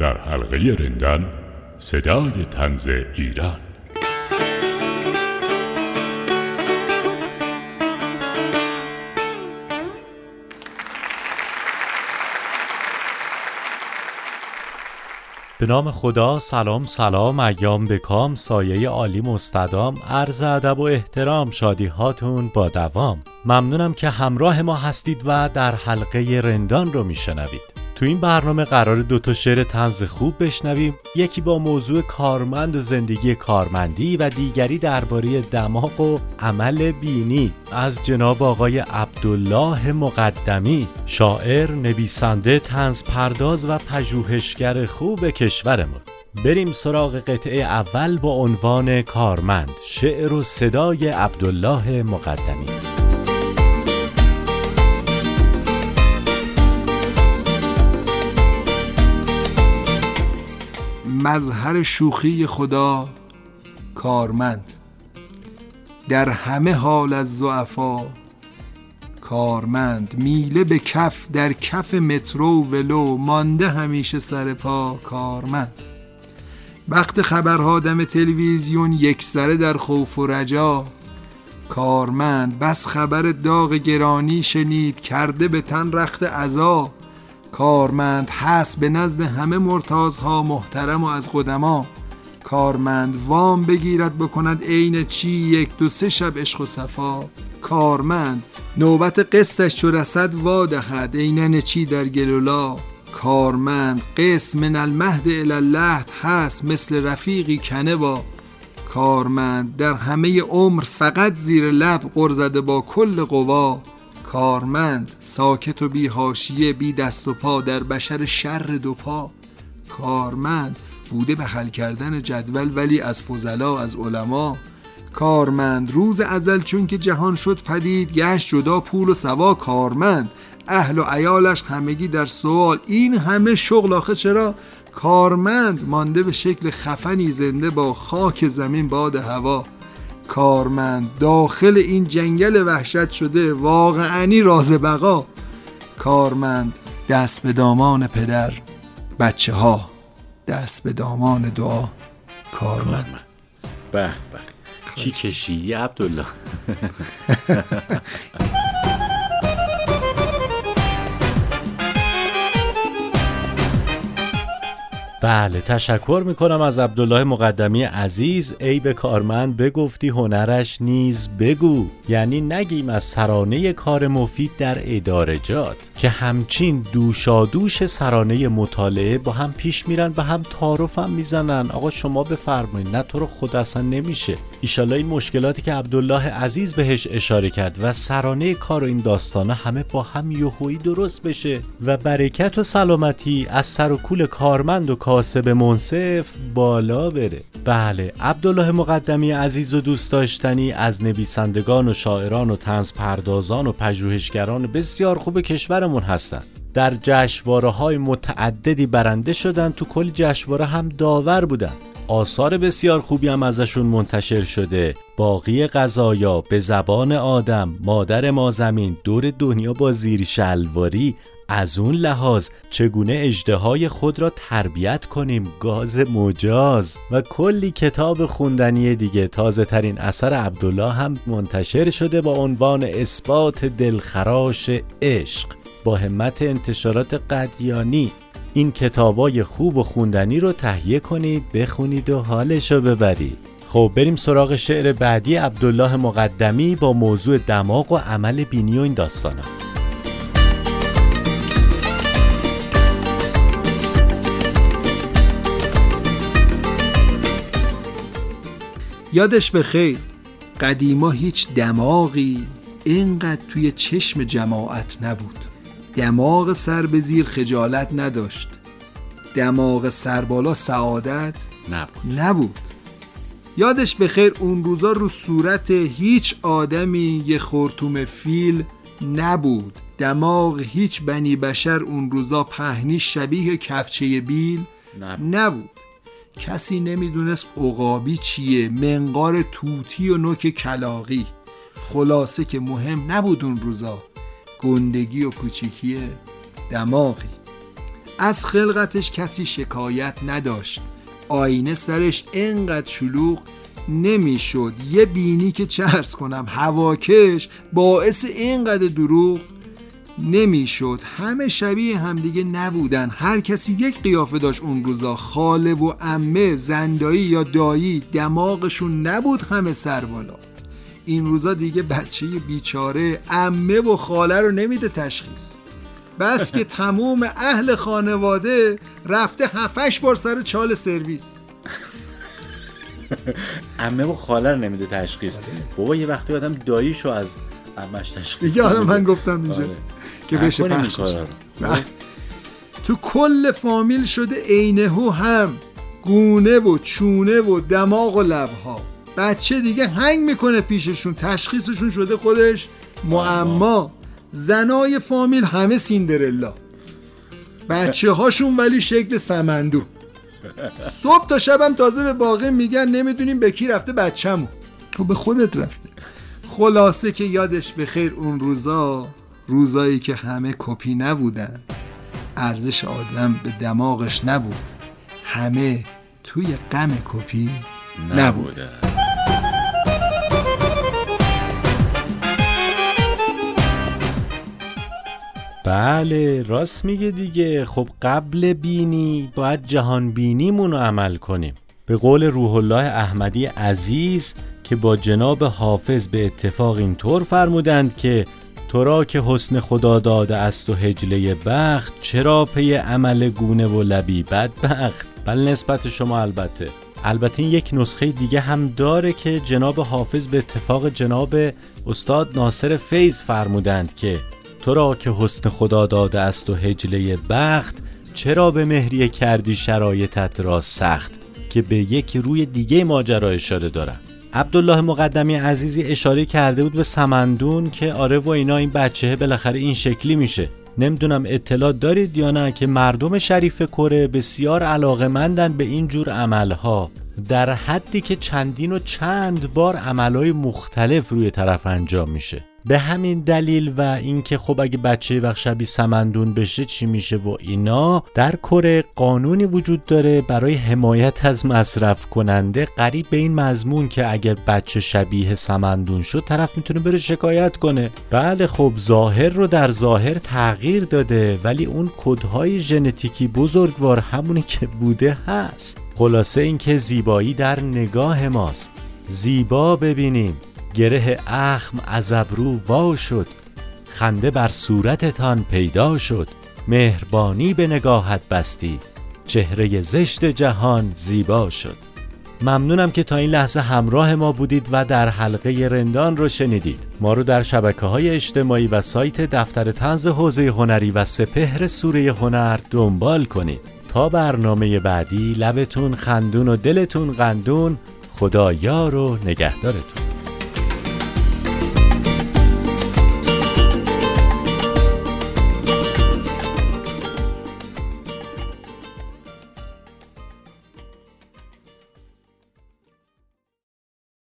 در حلقه رندان صدای طنز ایران. به نام خدا. سلام ایام بکام، سایه عالی مستدام، عرض ادب و احترام، شادی هاتون با دوام. ممنونم که همراه ما هستید و در حلقه رندان رو میشنوید. تو این برنامه قرار 2 شعر طنز خوب بشنویم، یکی با موضوع کارمند و زندگی کارمندی و دیگری درباره دماغ و عمل بینی از جناب آقای عبدالله مقدمی، شاعر، نویسنده، طنز پرداز و پژوهشگر خوب کشورمون. بریم سراغ قطعه اول با عنوان کارمند، شعر و صدای عبدالله مقدمی. مظهر شوخی خدا کارمند، در همه حال از ضعفا کارمند، میله به کف در کف مترو ولو، مانده همیشه سر پا کارمند. وقت خبرها دم تلویزیون یک سره در خوف و رجا کارمند، بس خبر داغ گرانی شنید کرده به تن رخت عزا کارمند. هست به نزد همه مرتازها محترم و از قدما کارمند، وام بگیرد بکند عین چی 1-2-3 شب عشق و صفا کارمند. نوبت قسطش چو رسد وادهد عینن چی در گلولا کارمند. قسط من المهد الی اللحد هست مثل رفیقی کنه با کارمند. در همه عمر فقط زیر لب غر زده با کل قوا کارمند. ساکت و بی حاشیه بی دست و پا در بشر شر 2 پا کارمند. بوده بخل کردن جدول ولی از فضلا از علما کارمند. روز ازل چون که جهان شد پدید گشت جدا پول و سوا کارمند. اهل و عیالش همگی در سوال این همه شغل آخه چرا کارمند. مانده به شکل خفنی زنده با خاک زمین باد هوا کارمند. داخل این جنگل وحشت شده واقعانی راز بقا کارمند. دست به دامان پدر بچه ها، دست به دامان دعا کارمند. به چی کشیدی عبدالله؟ بله، تشکر میکنم از عبدالله مقدمی عزیز. ای به کارمند بگفتی هنرش نیز بگو، یعنی نگیم از سرانه کار مفید در ادارجات که همچین دوشادوش سرانه مطالعه با هم پیش میرن، به هم تعارف هم میزنن. آقا شما بفرمایید، نه تو رو خود اصلا نمیشه. ایشالله این مشکلاتی که عبدالله عزیز بهش اشاره کرد و سرانه کار و این داستانه همه با هم یهویی درست بشه و برکت و سلامتی از سر و کول کارمند و کاسب منصف بالا بره. بله، عبدالله مقدمی عزیز و دوست داشتنی از نویسندگان و شاعران و طنز پردازان و پژوهشگران بسیار خوب کشورمون هستند. در جشنواره‌های متعددی برنده شدن، تو کل جشنواره هم داور بودن. آثار بسیار خوبی هم ازشون منتشر شده. باقی غذایا، به زبان آدم، مادر ما زمین، دور دنیا با زیر شلواری، از اون لحاظ چگونه اژدهای خود را تربیت کنیم، گاز مجاز و کلی کتاب خوندنی دیگه. تازه ترین اثر عبدالله هم منتشر شده با عنوان اثبات دلخراش عشق با همت انتشارات قدیانی. این کتابای خوب و خوندنی رو تهیه کنید، بخونید و حالشو ببرید. خب بریم سراغ شعر بعدی عبدالله مقدمی با موضوع دماغ و عمل بینی و این داستانا. یادش بخیر قدیما هیچ دماغی اینقدر توی چشم جماعت نبود. دماغ سر به زیر خجالت نداشت، دماغ سر بالا سعادت نبود. یادش بخیر اون روزا رو صورت هیچ آدمی یه خرطوم فیل نبود. دماغ هیچ بنی بشر اون روزا پهنی شبیه کفچه بیل نبود. کسی نمیدونست عقابی چیه، منقار توتی و نوک کلاغی. خلاصه که مهم نبود اون روزا، گندگی و کوچیکی دماغی. از خلقتش کسی شکایت نداشت. آینه سرش انقدر شلوغ نمیشد. یه بینی که چه عرض کنم هواکش باعث اینقدر دروغ نمیشد. همه شبیه همدیگه نبودن، هر کسی یک قیافه داشت اون روزا. خاله و عمه، زندایی یا دایی دماغشون نبود همه سر بالا. این روزا دیگه بچه بیچاره عمه و خاله رو نمیده تشخیص، بس که تموم اهل خانواده رفته 7-8 بار سر چال سرویس. عمه و خاله رو نمیده تشخیص. بابا یه وقتی آدم داییشو از عمش تشخیص دیگه. حالا من گفتم اینجا که بشه پخش بشه. تو کل فامیل شده عینه هو هم، گونه و چونه و دماغ و لبها. بچه دیگه هنگ میکنه پیششون، تشخیصشون شده خودش معما. زنای فامیل همه سیندرلا، بچه هاشون ولی شکل سمندو. صبح تا شبم تازه به باقی میگن نمیدونیم به کی رفته بچه‌مون. تو به خودت رفته. خلاصه که یادش بخیر اون روزایی که همه کپی نبودن، ارزش آدم به دماغش نبود، همه توی غم کپی نبودن. بله راست میگه دیگه. خب قبل بینی باید جهان بینیمون رو عمل کنیم. به قول روح الله احمدی عزیز که با جناب حافظ به اتفاق اینطور فرمودند که تو را که حسن خدا داده است و هجله بخت، چرا پی عمل گونه و لبی بدبخت. بله نسبت شما البته این یک نسخه دیگه هم داره که جناب حافظ به اتفاق جناب استاد ناصر فیض فرمودند که تو را که حسن خدا داده است و هجله بخت، چرا به مهریه کردی شرایطت را سخت، که به یک روی دیگه ماجرا اشاره دارن. عبدالله مقدمی عزیزی اشاره کرده بود به سمندون که آره و اینا، این بچه بالاخره این شکلی میشه. نمیدونم اطلاع دارید یا نه که مردم شریف کره بسیار علاقه‌مندن به این جور عملها، در حدی که چندین و چند بار عملهای مختلف روی طرف انجام میشه. به همین دلیل و اینکه خب اگه بچه وقت شبیه سمندون بشه چی میشه و اینا، در کره قانونی وجود داره برای حمایت از مصرف کننده قریب به این مضمون که اگر بچه شبیه سمندون شد طرف میتونه بره شکایت کنه. بله خب ظاهر رو در ظاهر تغییر داده ولی اون کدهای ژنتیکی بزرگوار همونی که بوده هست. خلاصه اینکه زیبایی در نگاه ماست. زیبا ببینیم، گره اخم از ابرو وا شد، خنده بر صورتتان پیدا شد، مهربانی به نگاهت بستی، چهره زشت جهان زیبا شد. ممنونم که تا این لحظه همراه ما بودید و در حلقه رندان رو شنیدید. ما رو در شبکه‌های اجتماعی و سایت دفتر طنز حوزه هنری و سپهر سوره هنر دنبال کنید. تا برنامه بعدی، لبتون خندون و دلتون قندون. خدا یار و نگهدارتون.